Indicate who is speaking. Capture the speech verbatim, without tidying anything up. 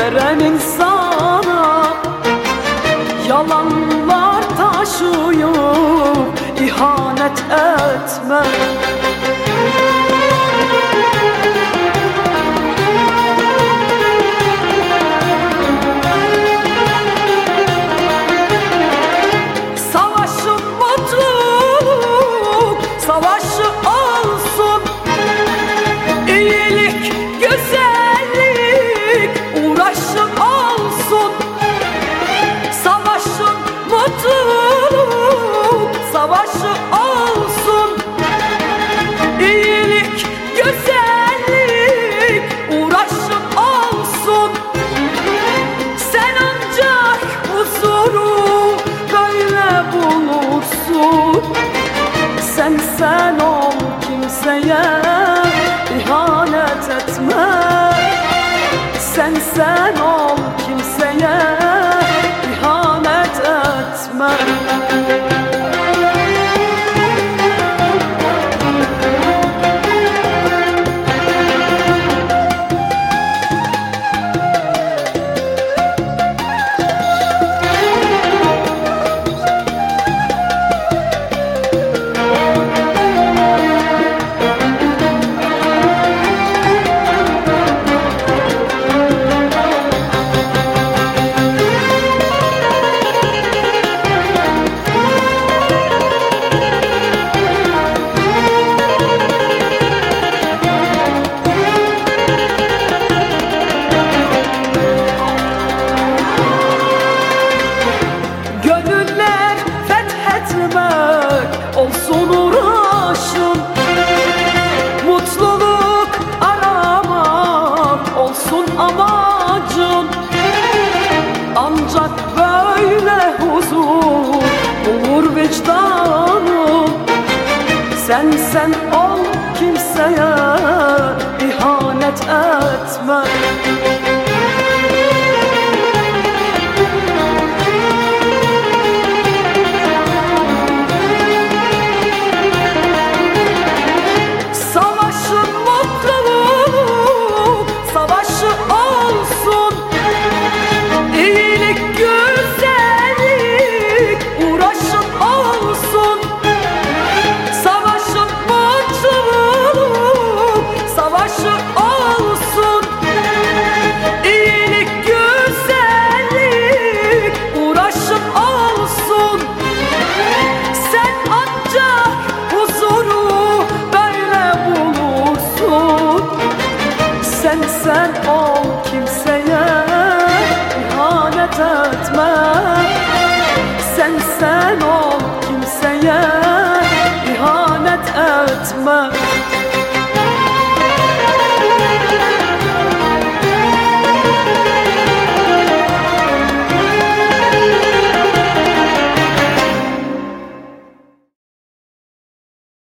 Speaker 1: veren insana yalanlar taşıyıp ihanet etme. Savaşın mutluluk savaşı olsun, iyilik güzellik uğraşı olsun. Savaşın mutluluk savaşı olsun, iyilik güzellik uğraşı olsun. Sen ancak huzuru böyle bulursun. Sen sen ol, kimseye ihanet etme. Sen sen ol, kimseye ihanet etme. Olsun uğraşın, mutluluk aramak olsun amacın. Ancak böyle huzur bulur vicdanın. Sen sen ol, kimseye ihanet etme.